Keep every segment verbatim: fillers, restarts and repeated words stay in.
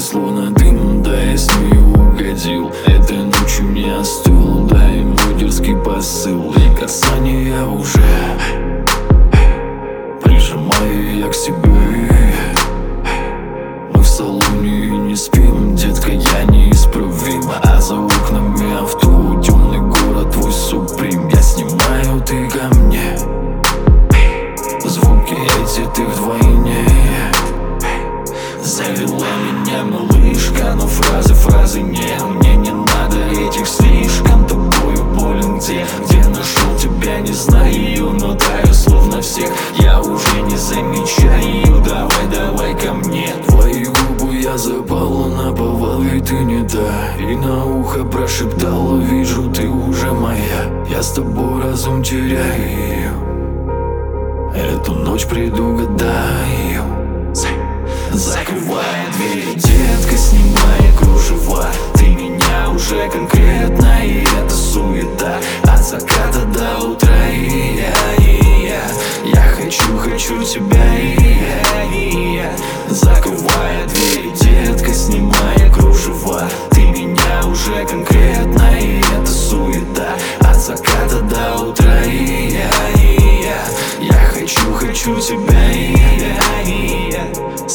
словно дым, да я с ней угодил. Этой ночью не остыл, да и мой дерзкий посыл. И касания уже прижимаю я к себе. Мы в салоне и не спим, детка, я неисправим. А за окнами авто, темный город, твой суприм. Я снимаю, ты ко мне, звуки эти ты вдвойне. Завела меня малышка, но фразы, фразы нет. Мне не надо этих слишком, тобою болен где. Где нашел тебя, не знаю, но таю словно всех. Я уже не замечаю, давай, давай ко мне. Твои губы я запала на повал, и ты не та. И на ухо прошептала, вижу, ты уже моя. Я с тобой разум теряю, эту ночь предугадаю. Закрывая двери, детка, снимая кружева. Ты меня уже конкретно, и это суета. От заката до утра, и я, и я. Я хочу, хочу тебя, и я, и я. Закрывая двери, детка, снимая кружева. Ты меня уже конкретно, и это суета. От заката до утра, и я, и я. Я хочу, хочу тебя, и я, и я.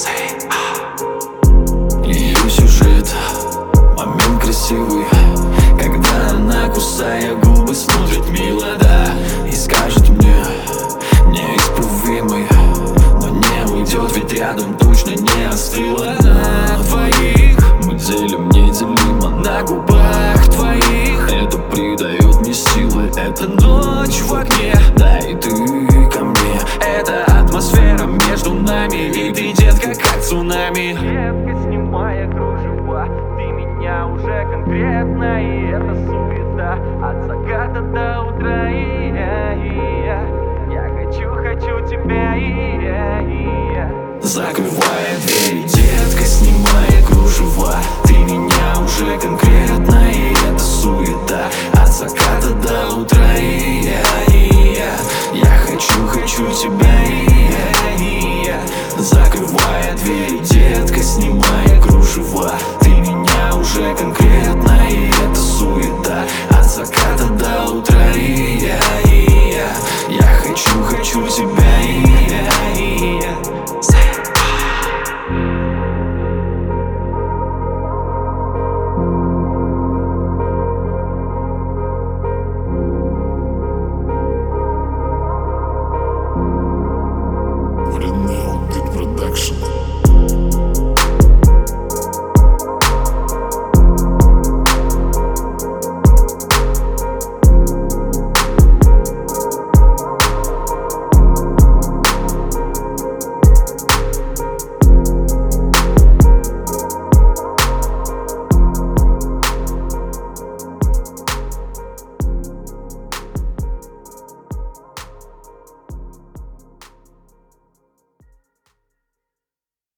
Ее сюжет, момент красивый, когда она, кусая губы, смотрит мило, да, и скажет мне, неисправимый, но не уйдет, ведь рядом точно не остыла. На двоих мы делим неделимо, на губах твоих это придает мне силы. Это ночь в окне, да и ты ко мне. Это атмосфера между нами, и ты, детка, как цунами. Детка, снимая кружева, ты меня уже конкретно, и это суета. От заката до утра, и я, и я. Я хочу, хочу тебя, и я, и я. Закрывай